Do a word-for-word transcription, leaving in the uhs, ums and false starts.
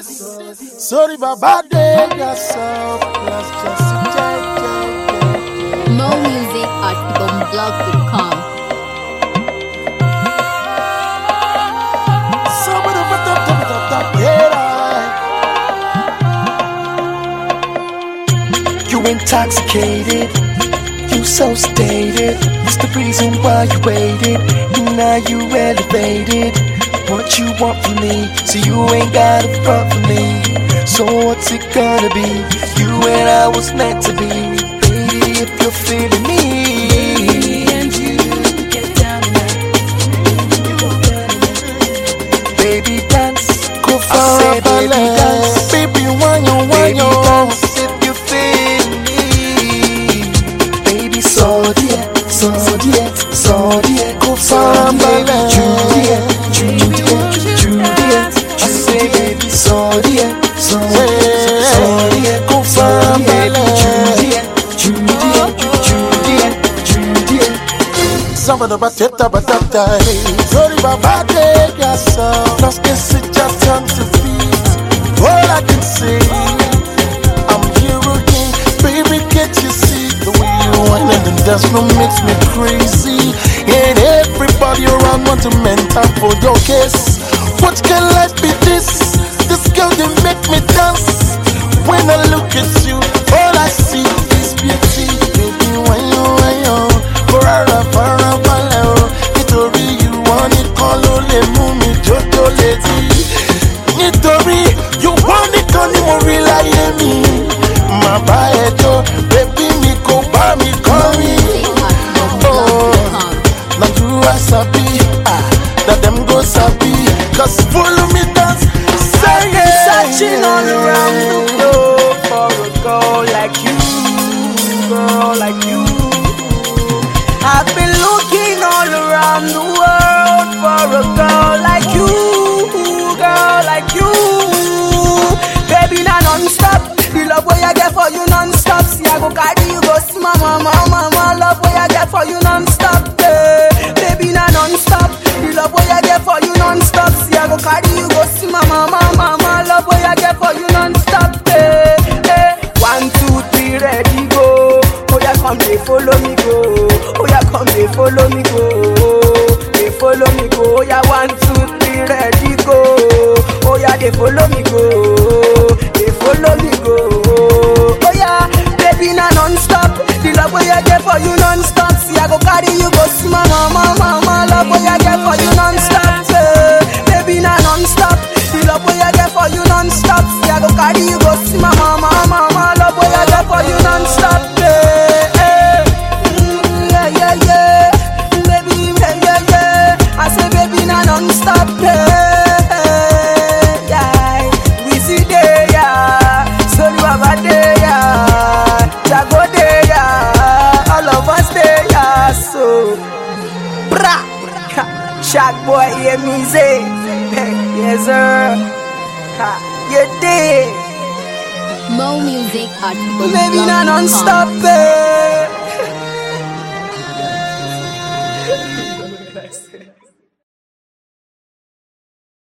Sorry, Baba, day yourself. Plus just a check. More music at bomblog dot com. Somebody put up, top, top, top, yeah. You intoxicated, you so stated. It's the reason why you waited, and now you elevated. What you want from me, so you ain't got a front for me. So what's it gonna be? You and I was meant to be. Baby, if you're feeling me, and you get down tonight. Baby, dance, go for a baby dance. Baby, why you, why you dance? If you feel me, baby, so dear, so dear, so dear, go for a baby Juliet, Juliet, Juliet. I say, baby, so dear, so dear, so dear, go for a baby Juliet, Juliet, Juliet, Juliet. Somebody but it up at that time. Sorry, Baba, take yourself. Just guess it just turns to feet. All I can say, I'm here again. Baby, can't you see the way you whine and the dance floor makes me crazy? And everybody around want to mentor for your kiss. What can life be this? This girl, they make me dance. When I look at you, all I see is beauty. Baby, when you, when you, forever, forever, nítorí you want it, call only mumi, jojo lady. Nítorí you want it, call me more láyé mi. Ma bá ẹ jó, baby mi kò bá mi kọrin. Oh, now you are sabi, ah, that them go sabi. Cause follow me dance, say yeah. Searching all around the globe for a girl like you, girl like you. I've been looking all around the world for a girl like you, girl like you. Baby, now non-stop, the love way I get for you non-stop. See, I go carry you, go see my mama, mama. Love way I get for you non-stop, eh. Baby, now non-stop, the love way I get for you non-stop. See, I go carry you, go see my mama, mama. Love way I get for you non-stop, eh, eh. One, two, three, ready, go. Oh yeah, come, they follow me, go. Oh yeah, come, they follow me, go. They follow me, go. Oh yeah, one, two, three, ready, go. Oh yeah, they follow me, go. They follow me, go. Oh yeah, baby, now non-stop. The love way I get for you non-stop. See, I go carry you, go see my mama, mama. Love way I get for you non-stop, eh. Baby, now non-stop. The love way I get for you non-stop. See, I go carry you, go see my mama, mama. Love way I get for you non-stop, eh, eh. Mm, yeah, yeah, yeah. Baby, yeah, yeah, yeah. I say, baby, now non-stop, eh, eh, yeah. We see day, yeah. Sorry, Baba day, yeah. Jago day, yeah. All of us day, yeah. So, bra. Shark boy, hear me say, yes sir, ha, you did. More music at bomblog dot com. Baby, now non-stop, eh.